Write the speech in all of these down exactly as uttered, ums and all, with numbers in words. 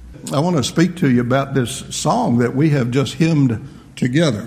I want to speak to you about this song that we have just hymned together.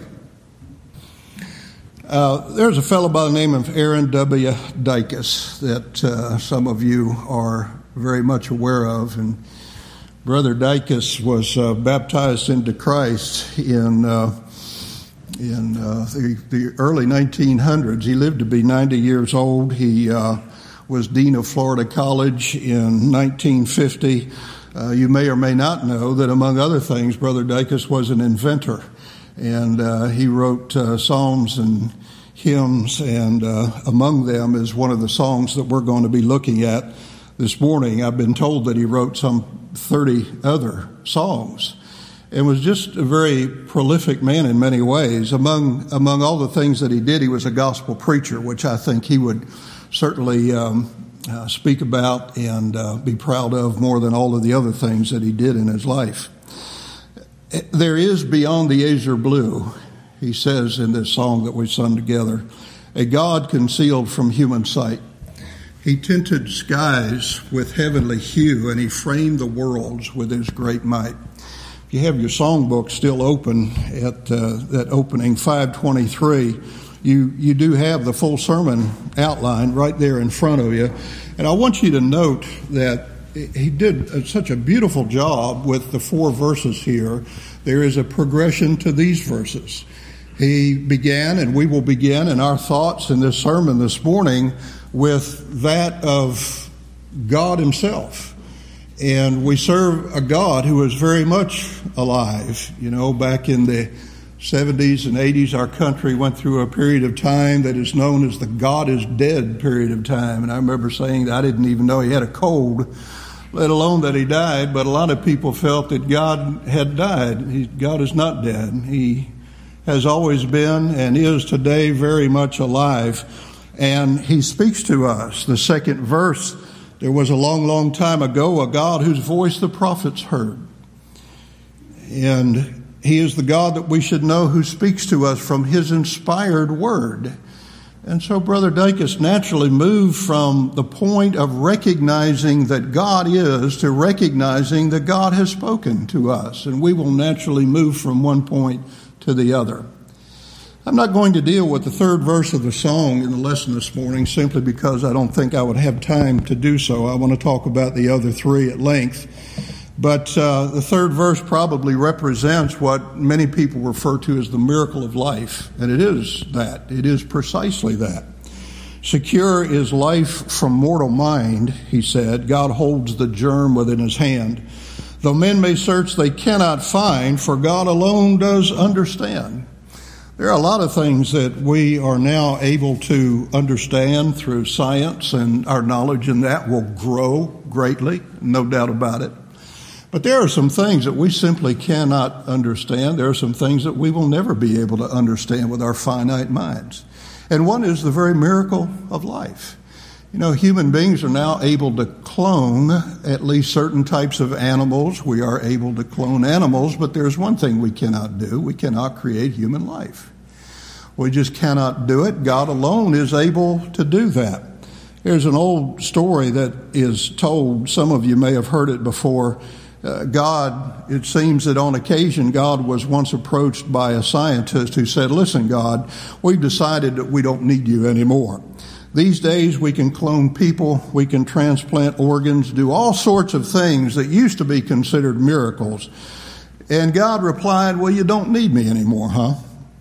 Uh, there's a fellow by the name of Aaron W. Dykes that uh, some of you are very much aware of. And Brother Dykes was uh, baptized into Christ in uh, in uh, the, the early nineteen hundreds. He lived to be ninety years old. He uh, was dean of Florida College in nineteen fifty. Uh, you may or may not know that, among other things, Brother Dykes was an inventor. And uh, he wrote uh, psalms and hymns, and uh, among them is one of the songs that we're going to be looking at this morning. I've been told that he wrote some thirty other songs and was just a very prolific man in many ways. Among among all the things that he did, he was a gospel preacher, which I think he would certainly um, uh, speak about and uh, be proud of more than all of the other things that he did in his life. There is beyond the azure blue, he says in this song that we sung together, a God concealed from human sight. He tinted skies with heavenly hue, and he framed the worlds with his great might. If you have your songbook still open at uh, that opening five twenty-three, you, you do have the full sermon outline right there in front of you. And I want you to note that he did such a beautiful job with the four verses here. There is a progression to these verses. He began, and we will begin in our thoughts in this sermon this morning with that of God himself. And we serve a God who is very much alive. You know, back in the seventies and eighties, our country went through a period of time that is known as the God is dead period of time. And I remember saying that I didn't even know he had a cold, let alone that he died. But a lot of people felt that God had died. He, God is not dead. He has always been and is today very much alive. And he speaks to us. The second verse, there was a long, long time ago a God whose voice the prophets heard. And he is the God that we should know, who speaks to us from his inspired word. And so Brother Dykes naturally moved from the point of recognizing that God is to recognizing that God has spoken to us. And we will naturally move from one point to the other. I'm not going to deal with the third verse of the song in the lesson this morning simply because I don't think I would have time to do so. I want to talk about the other three at length. But uh, the third verse probably represents what many people refer to as the miracle of life. And it is that. It is precisely that. Secure is life from mortal mind, he said. God holds the germ within his hand. Though men may search, they cannot find, for God alone does understand. There are a lot of things that we are now able to understand through science, and our knowledge in that will grow greatly, no doubt about it. But there are some things that we simply cannot understand. There are some things that we will never be able to understand with our finite minds. And one is the very miracle of life. You know, human beings are now able to clone at least certain types of animals. We are able to clone animals, but there's one thing we cannot do. We cannot create human life. We just cannot do it. God alone is able to do that. There's an old story that is told. Some of you may have heard it before. Uh, God, it seems that on occasion, God was once approached by a scientist who said, listen, God, we've decided that we don't need you anymore. These days, we can clone people, we can transplant organs, do all sorts of things that used to be considered miracles. And God replied, well, you don't need me anymore, huh?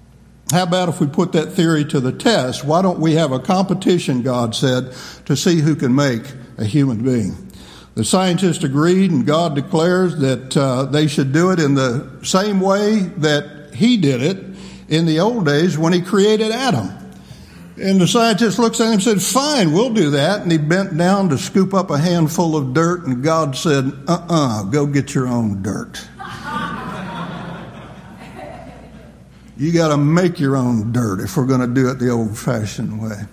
How about if we put that theory to the test? Why don't we have a competition, God said, to see who can make a human being? The scientists agreed, and God declares that uh, they should do it in the same way that he did it in the old days when he created Adam. And the scientist looks at him and said, fine, we'll do that. And he bent down to scoop up a handful of dirt, and God said, uh-uh, go get your own dirt. You got to make your own dirt if we're going to do it the old-fashioned way.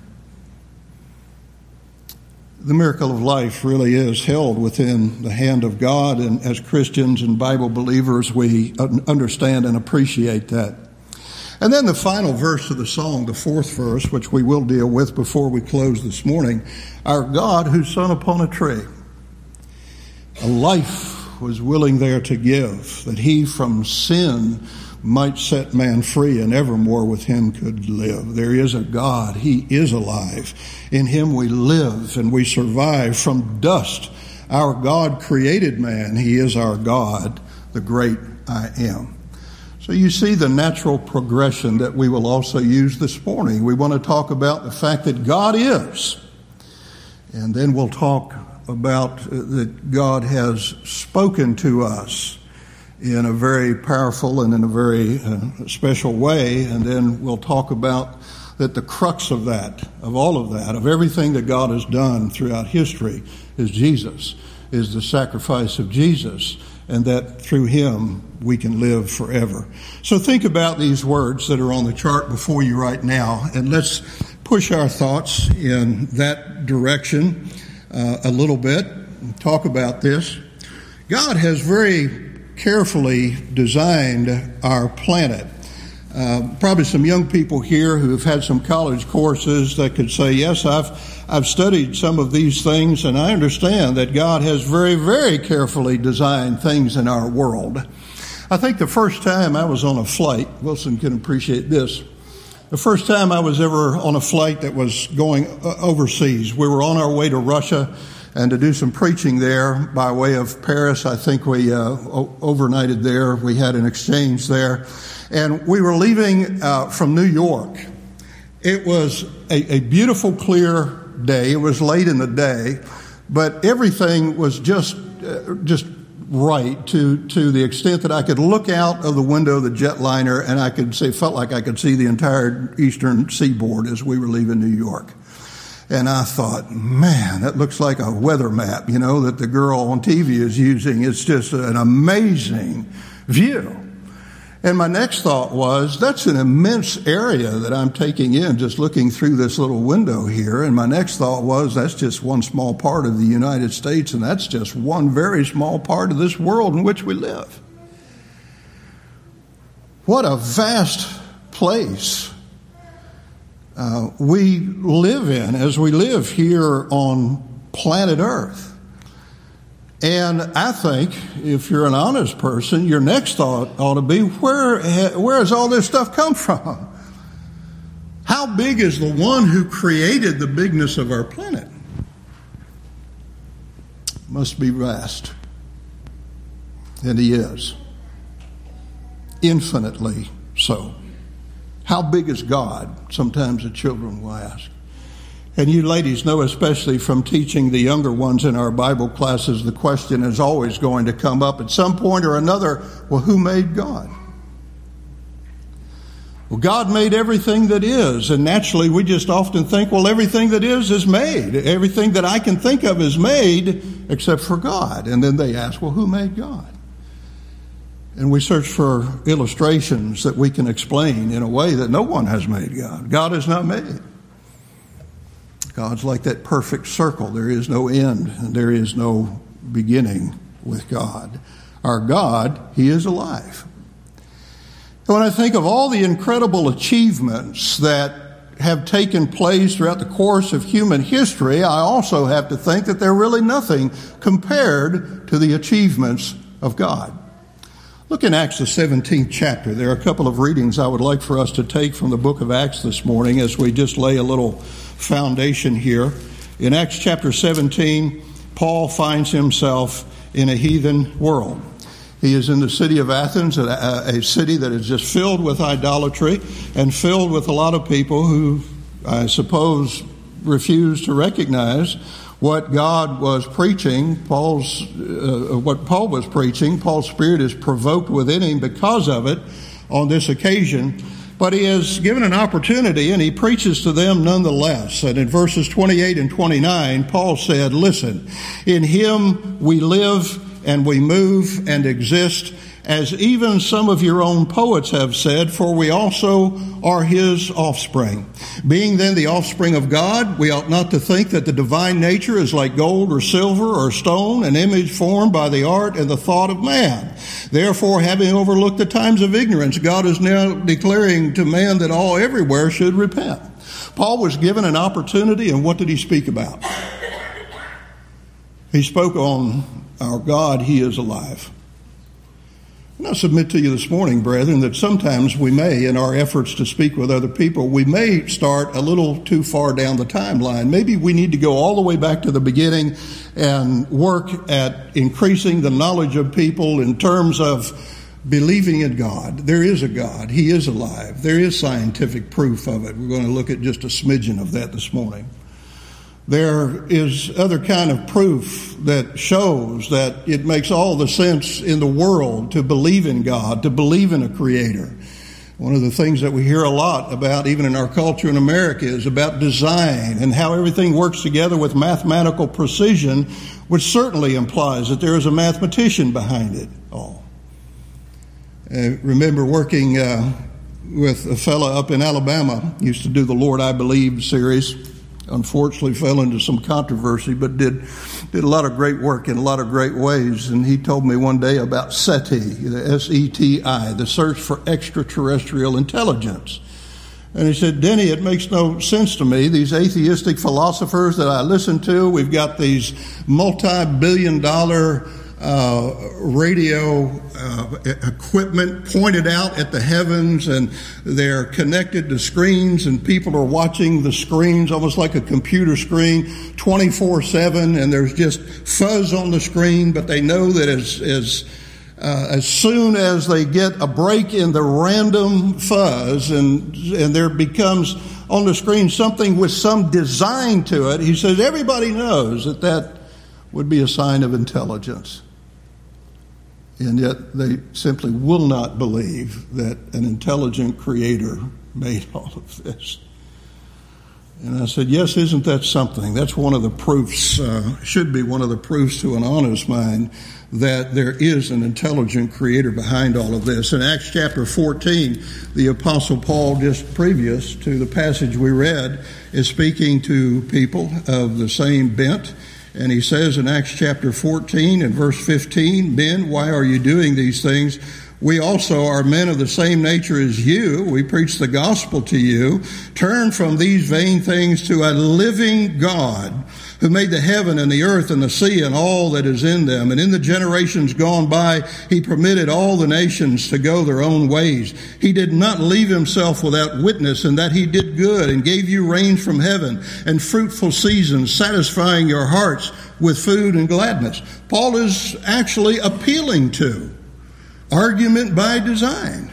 The miracle of life really is held within the hand of God, and as Christians and Bible believers, we understand and appreciate that. And then the final verse of the song, the fourth verse, which we will deal with before we close this morning, our God who shone upon a tree, a life was willing there to give, that he from sin might set man free and evermore with him could live. There is a God. He is alive. In him we live and we survive. From dust our God created man. He is our God, the great I am. So you see the natural progression that we will also use this morning. We want to talk about the fact that God is. And then we'll talk about that God has spoken to us in a very powerful and in a very uh, special way. And then we'll talk about that the crux of that, of all of that, of everything that God has done throughout history is Jesus, is the sacrifice of Jesus, and that through him we can live forever. So think about these words that are on the chart before you right now, and let's push our thoughts in that direction uh, a little bit and talk about this. God has very carefully designed our planet. Uh, probably some young people here who have had some college courses that could say, yes, I've I've studied some of these things, and I understand that God has very, very carefully designed things in our world. I think the first time I was on a flight, Wilson can appreciate this, the first time I was ever on a flight that was going overseas, we were on our way to Russia and to do some preaching there by way of Paris. I think we uh, o- overnighted there. We had an exchange there. And we were leaving uh, from New York. It was a, a beautiful, clear day. It was late in the day, but everything was just uh, just right to to the extent that I could look out of the window of the jetliner and I could see, felt like I could see the entire eastern seaboard as we were leaving New York. And I thought, man, that looks like a weather map, you know, that the girl on T V is using. It's just an amazing view. And my next thought was, that's an immense area that I'm taking in just looking through this little window here. And my next thought was, that's just one small part of the United States, and that's just one very small part of this world in which we live. What a vast place uh, we live in as we live here on planet Earth. And I think, if you're an honest person, your next thought ought to be, where, where has all this stuff come from? How big is the one who created the bigness of our planet? Must be vast. And he is. Infinitely so. How big is God? Sometimes the children will ask. And you ladies know, especially from teaching the younger ones in our Bible classes, the question is always going to come up at some point or another, well, who made God? Well, God made everything that is, and naturally we just often think, well, everything that is is made. Everything that I can think of is made except for God. And then they ask, well, who made God? And we search for illustrations that we can explain in a way that no one has made God. God is not made. God's like that perfect circle. There is no end and there is no beginning with God. Our God, he is alive. And when I think of all the incredible achievements that have taken place throughout the course of human history, I also have to think that they're really nothing compared to the achievements of God. Look in Acts, the seventeenth chapter. There are a couple of readings I would like for us to take from the book of Acts this morning as we just lay a little foundation here. In Acts chapter seventeen, Paul finds himself in a heathen world. He is in the city of Athens, a, a city that is just filled with idolatry and filled with a lot of people who, I suppose, refuse to recognize what God was preaching. Paul's, uh, what Paul was preaching, Paul's spirit is provoked within him because of it on this occasion. But he is given an opportunity and he preaches to them nonetheless. And in verses twenty-eight and twenty-nine, Paul said, listen, in him we live and we move and exist, as even some of your own poets have said, for we also are his offspring. Being then the offspring of God, we ought not to think that the divine nature is like gold or silver or stone, an image formed by the art and the thought of man. Therefore, having overlooked the times of ignorance, God is now declaring to man that all everywhere should repent. Paul was given an opportunity, and what did he speak about? He spoke on our God, He is alive. And I submit to you this morning, brethren, that sometimes we may, in our efforts to speak with other people, we may start a little too far down the timeline. Maybe we need to go all the way back to the beginning and work at increasing the knowledge of people in terms of believing in God. There is a God. He is alive. There is scientific proof of it. We're going to look at just a smidgen of that this morning. There is other kind of proof that shows that it makes all the sense in the world to believe in God, to believe in a creator. One of the things that we hear a lot about, even in our culture in America, is about design and how everything works together with mathematical precision, which certainly implies that there is a mathematician behind it all. I remember working uh, with a fellow up in Alabama, used to do the Lord I Believe series. Unfortunately fell into some controversy, but did did a lot of great work in a lot of great ways. And he told me one day about SETI, the S E T I, the search for extraterrestrial intelligence. And he said, Denny, it makes no sense to me. These atheistic philosophers that I listen to, we've got these multi-billion dollar Uh, radio uh, equipment pointed out at the heavens, and they're connected to screens, and people are watching the screens almost like a computer screen twenty-four seven, and there's just fuzz on the screen, but they know that as as uh, as soon as they get a break in the random fuzz and and there becomes on the screen something with some design to it, he says everybody knows that that would be a sign of intelligence. And yet they simply will not believe that an intelligent creator made all of this. And I said, yes, isn't that something? That's one of the proofs, uh, should be one of the proofs to an honest mind that there is an intelligent creator behind all of this. In Acts chapter fourteen, the Apostle Paul, just previous to the passage we read, is speaking to people of the same bent. And he says in Acts chapter fourteen and verse fifteen, men, why are you doing these things? We also are men of the same nature as you. We preach the gospel to you. Turn from these vain things to a living God who made the heaven and the earth and the sea and all that is in them. And in the generations gone by, he permitted all the nations to go their own ways. He did not leave himself without witness, in that he did good and gave you rain from heaven and fruitful seasons, satisfying your hearts with food and gladness. Paul is actually appealing to argument by design,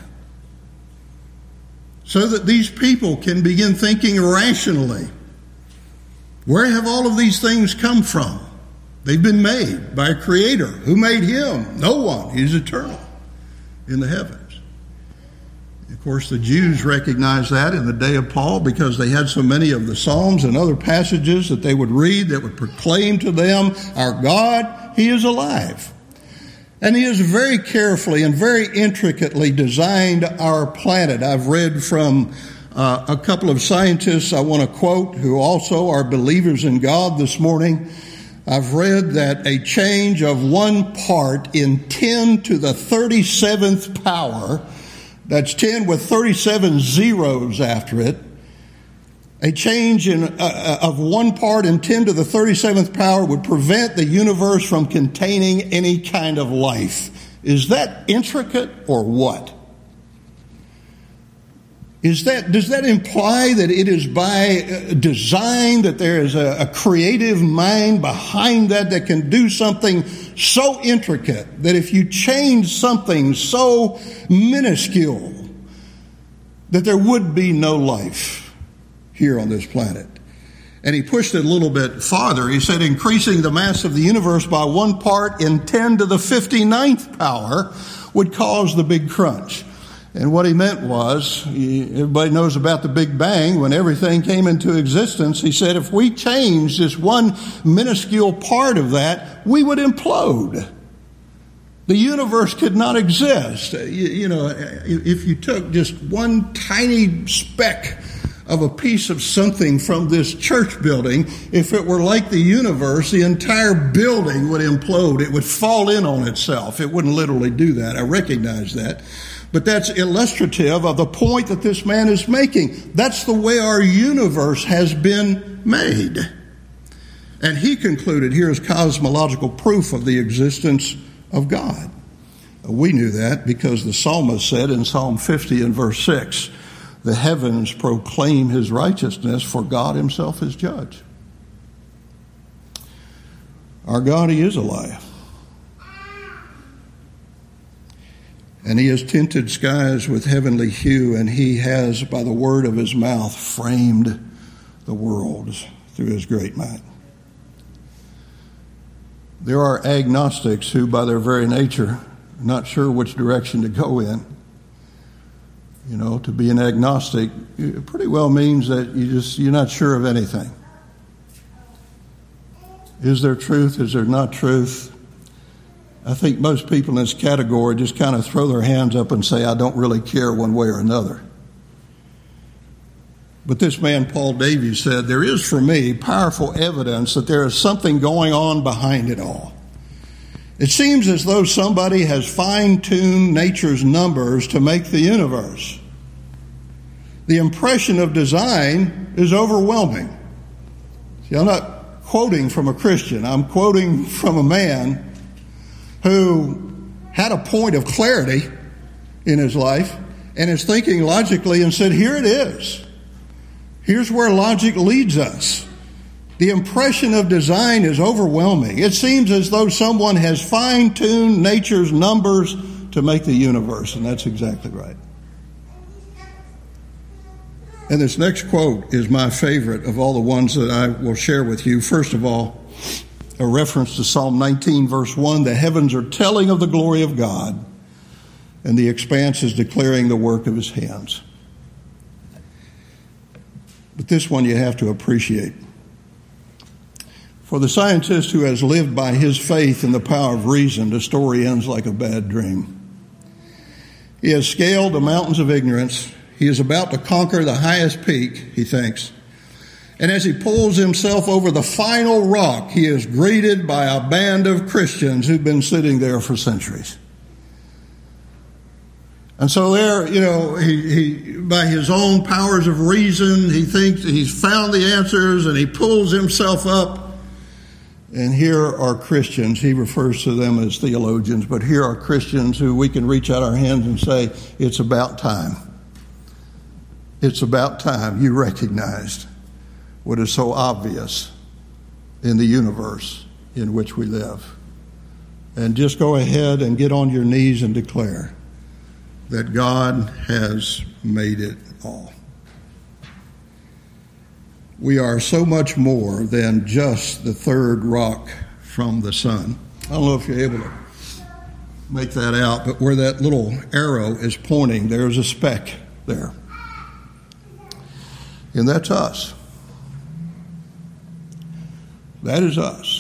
so that these people can begin thinking rationally. Where have all of these things come from? They've been made by a creator. Who made him? No one. He's eternal in the heavens. Of course, the Jews recognized that in the day of Paul, because they had so many of the Psalms and other passages that they would read that would proclaim to them, our God, He is alive. And He has very carefully and very intricately designed our planet. I've read from uh, a couple of scientists I want to quote, who also are believers in God this morning. I've read that a change of one part in ten to the thirty-seventh power, that's ten with thirty-seven zeros after it, a change in uh, of one part in ten to the thirty-seventh power would prevent the universe from containing any kind of life. Is that intricate or what? Is that, does that imply that it is by design, that there is a, a creative mind behind that that can do something so intricate that if you change something so minuscule, that there would be no life here on this planet? And he pushed it a little bit farther. He said increasing the mass of the universe by one part in ten to the fifty-ninth power would cause the big crunch. And what he meant was, everybody knows about the Big Bang, when everything came into existence. He said if we changed this one minuscule part of that, we would implode. The universe could not exist. You, you know, if you took just one tiny speck of a piece of something from this church building, if it were like the universe, the entire building would implode. It would fall in on itself. It wouldn't literally do that. I recognize that. But that's illustrative of the point that this man is making. That's the way our universe has been made. And he concluded, here's cosmological proof of the existence of God. We knew that because the psalmist said in Psalm fifty and verse six, the heavens proclaim his righteousness, for God himself is judge. Our God, he is alive. And he has tinted skies with heavenly hue, and he has, by the word of his mouth, framed the worlds through his great might. There are agnostics who, by their very nature, are not sure which direction to go in. You know, to be an agnostic, it pretty well means that you just, you're not sure of anything. Is there truth? Is there not truth? I think most people in this category just kind of throw their hands up and say, I don't really care one way or another. But this man, Paul Davies, said, there is for me powerful evidence that there is something going on behind it all. It seems as though somebody has fine-tuned nature's numbers to make the universe. The impression of design is overwhelming. See, I'm not quoting from a Christian. I'm quoting from a man who had a point of clarity in his life and is thinking logically and said, here it is. Here's where logic leads us. The impression of design is overwhelming. It seems as though someone has fine-tuned nature's numbers to make the universe, and that's exactly right. And this next quote is my favorite of all the ones that I will share with you. First of all, a reference to Psalm nineteen, verse one, the heavens are telling of the glory of God, and the expanse is declaring the work of his hands. But this one you have to appreciate. For the scientist who has lived by his faith in the power of reason, the story ends like a bad dream. He has scaled the mountains of ignorance. He is about to conquer the highest peak, he thinks. And as he pulls himself over the final rock, he is greeted by a band of Christians who've been sitting there for centuries. And so there, you know, he, he, by his own powers of reason, he thinks he's found the answers and he pulls himself up. And here are Christians, he refers to them as theologians, but here are Christians who we can reach out our hands and say, it's about time. It's about time you recognized what is so obvious in the universe in which we live. And just go ahead and get on your knees and declare that God has made it all. We are so much more than just the third rock from the sun. I don't know if you're able to make that out, but where that little arrow is pointing, there's a speck there. And that's us. That is us.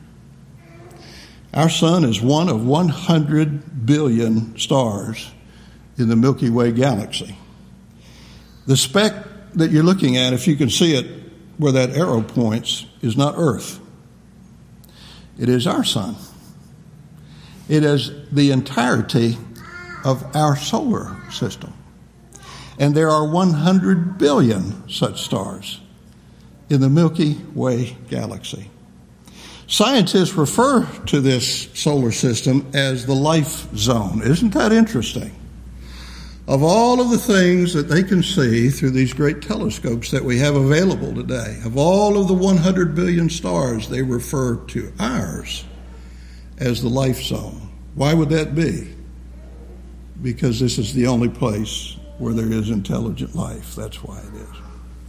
Our sun is one of one hundred billion stars in the Milky Way galaxy. The speck that you're looking at, if you can see it where that arrow points, is not Earth. It is our sun. It is the entirety of our solar system. And there are one hundred billion such stars in the Milky Way galaxy. Scientists refer to this solar system as the life zone. Isn't that interesting? Of all of the things that they can see through these great telescopes that we have available today, of all of the one hundred billion stars, they refer to ours as the life zone. Why would that be? Because this is the only place where there is intelligent life. That's why it is.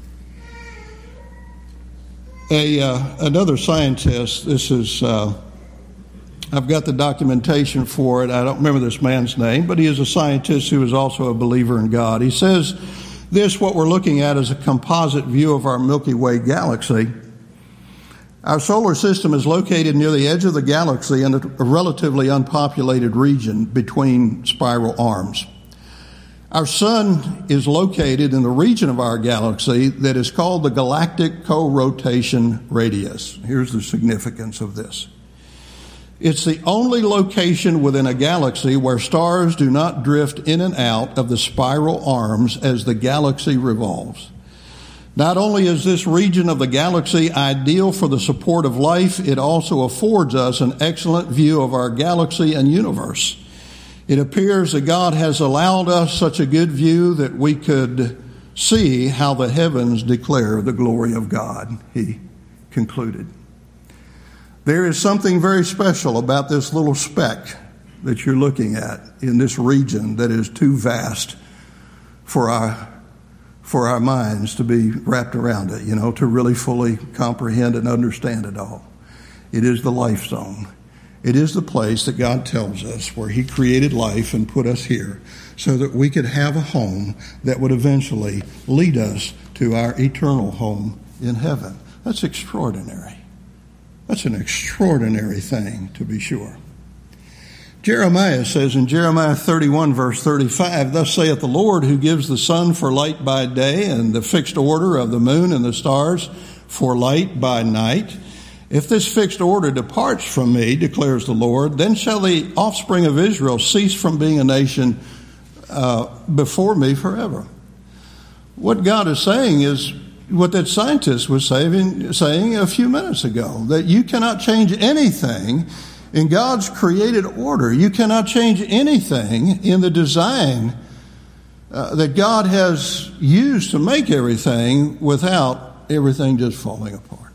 A uh, another scientist, this is, uh, I've got the documentation for it. I don't remember this man's name, but he is a scientist who is also a believer in God. He says this, what we're looking at is a composite view of our Milky Way galaxy. Our solar system is located near the edge of the galaxy in a relatively unpopulated region between spiral arms. Our sun is located in the region of our galaxy that is called the galactic co-rotation radius. Here's the significance of this. It's the only location within a galaxy where stars do not drift in and out of the spiral arms as the galaxy revolves. Not only is this region of the galaxy ideal for the support of life, it also affords us an excellent view of our galaxy and universe. It appears that God has allowed us such a good view that we could see how the heavens declare the glory of God, he concluded. There is something very special about this little speck that you're looking at in this region that is too vast for our for our minds to be wrapped around it, you know, to really fully comprehend and understand it all. It is the life zone. It is the place that God tells us where he created life and put us here so that we could have a home that would eventually lead us to our eternal home in heaven. That's extraordinary. That's an extraordinary thing, to be sure. Jeremiah says in Jeremiah thirty-one, verse thirty-five, "Thus saith the Lord, who gives the sun for light by day, and the fixed order of the moon and the stars for light by night. If this fixed order departs from me, declares the Lord, then shall the offspring of Israel cease from being a nation uh, before me forever." What God is saying is what that scientist was saying, saying a few minutes ago, that you cannot change anything in God's created order. You cannot change anything in the design uh, that God has used to make everything without everything just falling apart.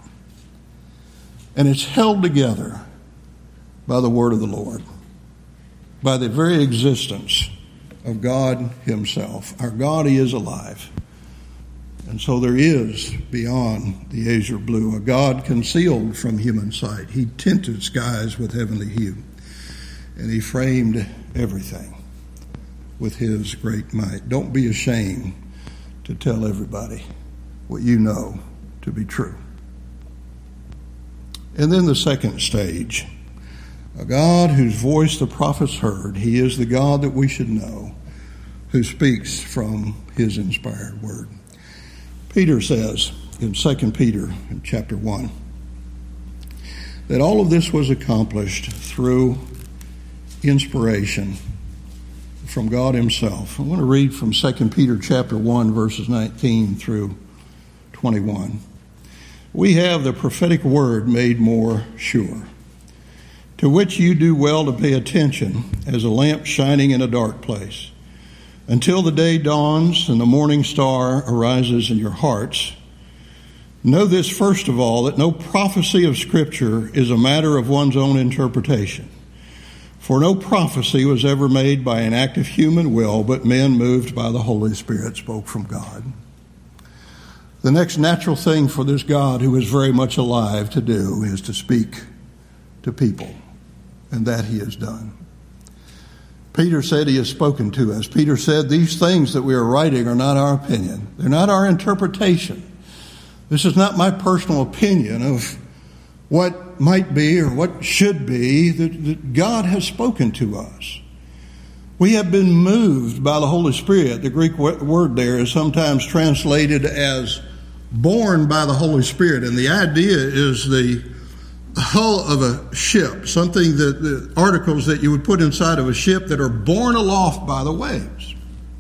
And it's held together by the word of the Lord, by the very existence of God himself. Our God, he is alive. And so there is, beyond the azure blue, a God concealed from human sight. He tinted skies with heavenly hue, and he framed everything with his great might. Don't be ashamed to tell everybody what you know to be true. And then the second stage, a God whose voice the prophets heard. He is the God that we should know, who speaks from his inspired word. Peter says in Second Peter in chapter one that all of this was accomplished through inspiration from God himself. I want to read from Second Peter chapter one, verses nineteen through twenty-one. "We have the prophetic word made more sure, to which you do well to pay attention as a lamp shining in a dark place, until the day dawns and the morning star arises in your hearts. Know this first of all, that no prophecy of Scripture is a matter of one's own interpretation. For no prophecy was ever made by an act of human will, but men moved by the Holy Spirit spoke from God." The next natural thing for this God, who is very much alive, to do is to speak to people, and that he has done. Peter said he has spoken to us. Peter said these things that we are writing are not our opinion. They're not our interpretation. This is not my personal opinion of what might be or what should be. That, that God has spoken to us. We have been moved by the Holy Spirit. The Greek word there is sometimes translated as born by the Holy Spirit. And the idea is the hull of a ship, something that the articles that you would put inside of a ship that are borne aloft by the waves.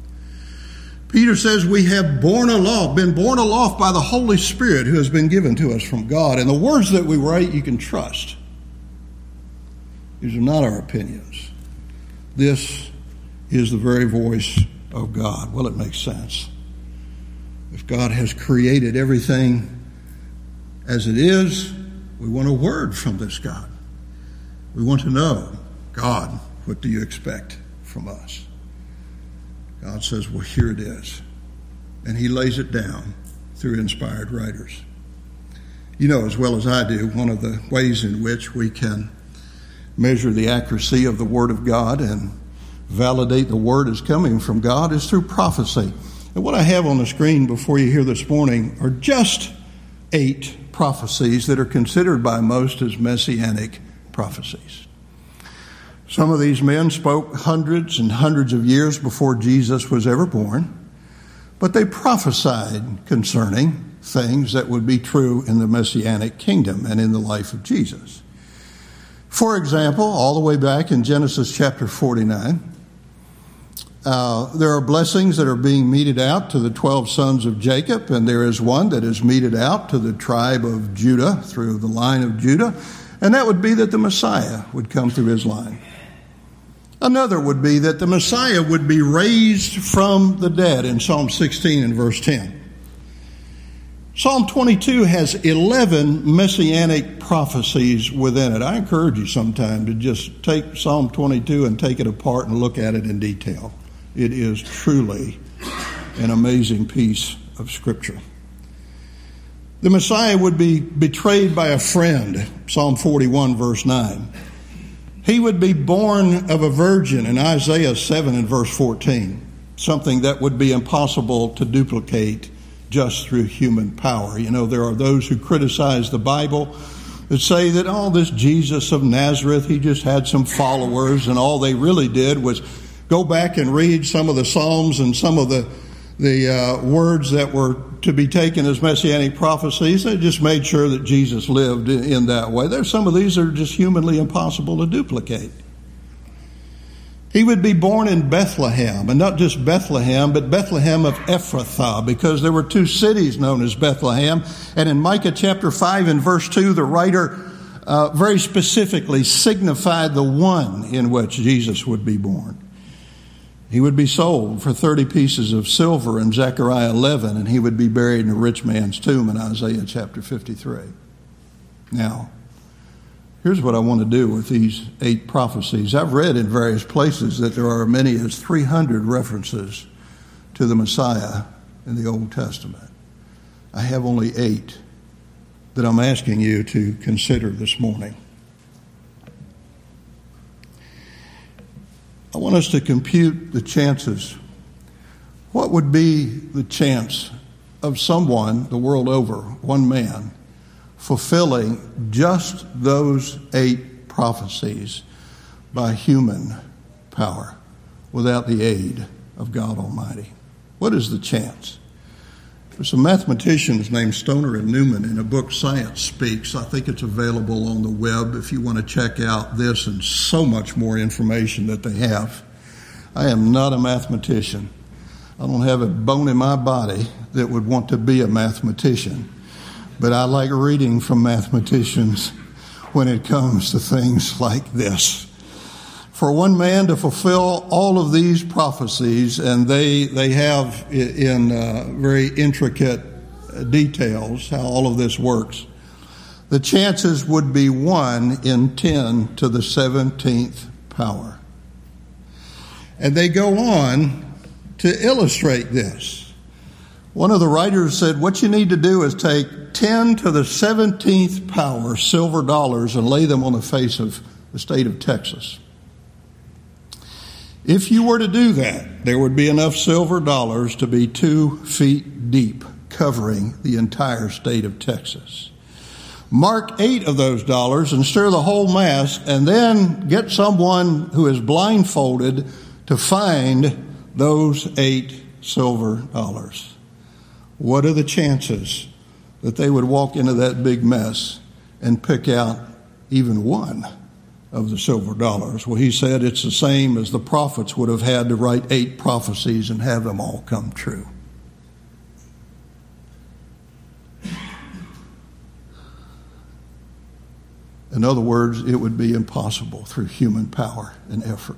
Peter says we have borne aloft, been borne aloft by the Holy Spirit who has been given to us from God. And the words that we write, you can trust. These are not our opinions. This is the very voice of God. Well, it makes sense. If God has created everything as it is, we want a word from this God. We want to know, God, what do you expect from us? God says, well, here it is. And he lays it down through inspired writers. You know as well as I do, one of the ways in which we can measure the accuracy of the Word of God and validate the Word as coming from God is through prophecy. And what I have on the screen before you here this morning are just eight prophecies that are considered by most as messianic prophecies. Some of these men spoke hundreds and hundreds of years before Jesus was ever born, but they prophesied concerning things that would be true in the messianic kingdom and in the life of Jesus. For example, all the way back in Genesis chapter forty-nine, Uh, there are blessings that are being meted out to the twelve sons of Jacob, and there is one that is meted out to the tribe of Judah through the line of Judah, and that would be that the Messiah would come through his line. Another would be that the Messiah would be raised from the dead in Psalm sixteen and verse ten. Psalm twenty-two has eleven messianic prophecies within it. I encourage you sometime to just take Psalm twenty-two and take it apart and look at it in detail. It is truly an amazing piece of Scripture. The Messiah would be betrayed by a friend, Psalm forty-one, verse nine. He would be born of a virgin in Isaiah seven and verse fourteen, something that would be impossible to duplicate just through human power. You know, there are those who criticize the Bible that say that, oh, this Jesus of Nazareth, he just had some followers, and all they really did was go back and read some of the Psalms and some of the the uh, words that were to be taken as messianic prophecies. They just made sure that Jesus lived in that way. There's some of these that are just humanly impossible to duplicate. He would be born in Bethlehem, and not just Bethlehem, but Bethlehem of Ephrathah, because there were two cities known as Bethlehem. And in Micah chapter five and verse two, the writer uh, very specifically signified the one in which Jesus would be born. He would be sold for thirty pieces of silver in Zechariah eleven, and he would be buried in a rich man's tomb in Isaiah chapter fifty-three. Now, here's what I want to do with these eight prophecies. I've read in various places that there are as many as three hundred references to the Messiah in the Old Testament. I have only eight that I'm asking you to consider this morning. I want us to compute the chances. What would be the chance of someone the world over, one man, fulfilling just those eight prophecies by human power without the aid of God Almighty? What is the chance? There's some mathematicians named Stoner and Newman in a book, Science Speaks. I think it's available on the web if you want to check out this and so much more information that they have. I am not a mathematician. I don't have a bone in my body that would want to be a mathematician. But I like reading from mathematicians when it comes to things like this. For one man to fulfill all of these prophecies, and they they have in uh, very intricate details how all of this works, the chances would be one in ten to the seventeenth power. And they go on to illustrate this. One of the writers said, what you need to do is take ten to the seventeenth power silver dollars and lay them on the face of the state of Texas. If you were to do that, there would be enough silver dollars to be two feet deep, covering the entire state of Texas. Mark eight of those dollars and stir the whole mass, and then get someone who is blindfolded to find those eight silver dollars. What are the chances that they would walk into that big mess and pick out even one of the silver dollars? Well, he said it's the same as the prophets would have had to write eight prophecies and have them all come true. In other words, it would be impossible through human power and effort.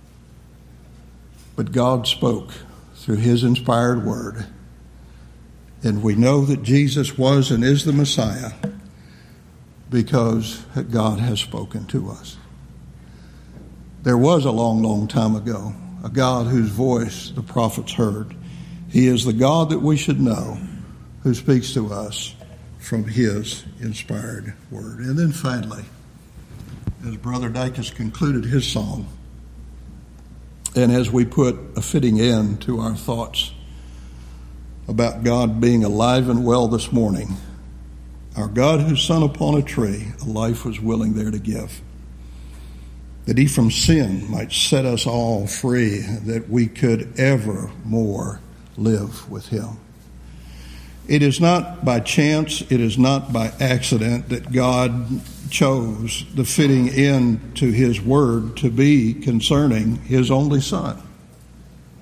But God spoke through his inspired word. And we know that Jesus was and is the Messiah because God has spoken to us. There was a long, long time ago a God whose voice the prophets heard. He is the God that we should know, who speaks to us from his inspired word. And then finally, as Brother Dykes concluded his song, and as we put a fitting end to our thoughts about God being alive and well this morning, our God whose Son upon a tree a life was willing there to give, that he from sin might set us all free, that we could ever more live with him. It is not by chance, it is not by accident that God chose the fitting end to his word to be concerning his only Son.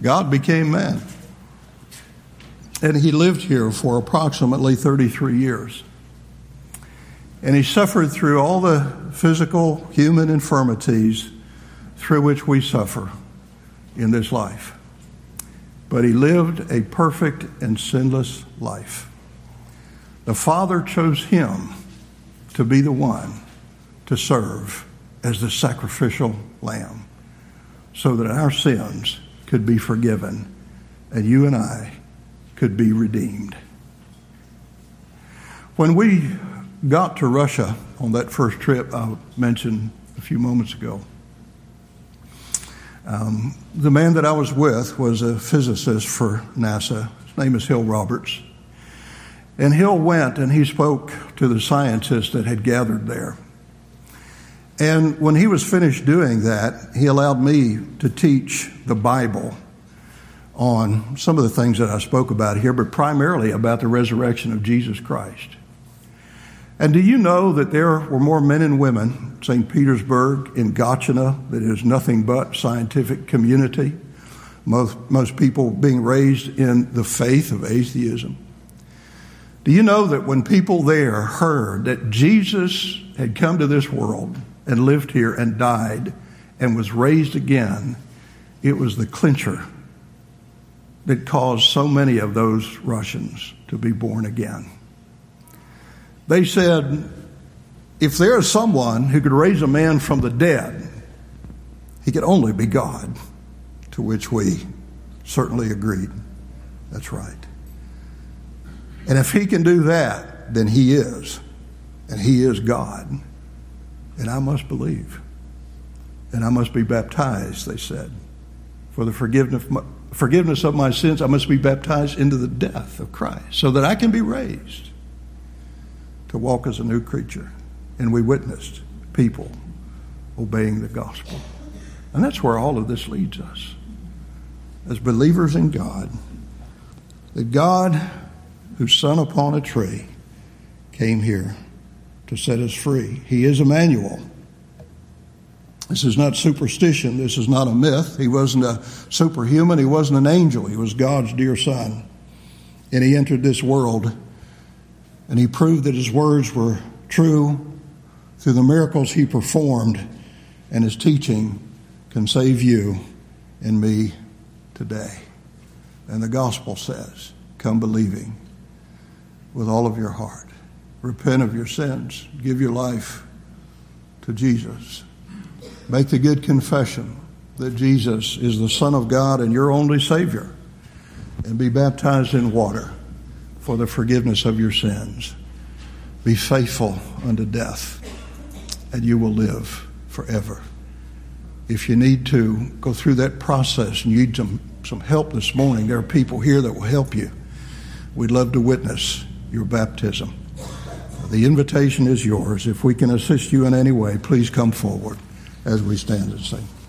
God became man. And he lived here for approximately thirty-three years. And he suffered through all the physical human infirmities through which we suffer in this life. But he lived a perfect and sinless life. The Father chose him to be the one to serve as the sacrificial lamb so that our sins could be forgiven and you and I could be redeemed. When we got to Russia on that first trip I mentioned a few moments ago, um, the man that I was with was a physicist for NASA. His name is Hill Roberts. And Hill went and he spoke to the scientists that had gathered there. And when he was finished doing that, he allowed me to teach the Bible on some of the things that I spoke about here, but primarily about the resurrection of Jesus Christ. And do you know that there were more men and women, Saint Petersburg, in Gotchina, that is nothing but scientific community, most, most people being raised in the faith of atheism? Do you know that when people there heard that Jesus had come to this world and lived here and died and was raised again, it was the clincher that caused so many of those Russians to be born again? They said, if there is someone who could raise a man from the dead, he could only be God, to which we certainly agreed. That's right. And if he can do that, then he is. And he is God. And I must believe. And I must be baptized, they said. For the forgiveness, forgiveness of my sins, I must be baptized into the death of Christ so that I can be raised to walk as a new creature. And we witnessed people obeying the gospel. And that's where all of this leads us. As believers in God, that God, whose Son upon a tree, came here to set us free. He is Emmanuel. This is not superstition. This is not a myth. He wasn't a superhuman. He wasn't an angel. He was God's dear Son. And he entered this world, and he proved that his words were true through the miracles he performed, and his teaching can save you and me today. And the gospel says, come believing with all of your heart. Repent of your sins. Give your life to Jesus. Make the good confession that Jesus is the Son of God and your only Savior. And be baptized in water for the forgiveness of your sins. Be faithful unto death, and you will live forever. If you need to go through that process and you need some, some help this morning, there are people here that will help you. We'd love to witness your baptism. The invitation is yours. If we can assist you in any way, please come forward as we stand and sing.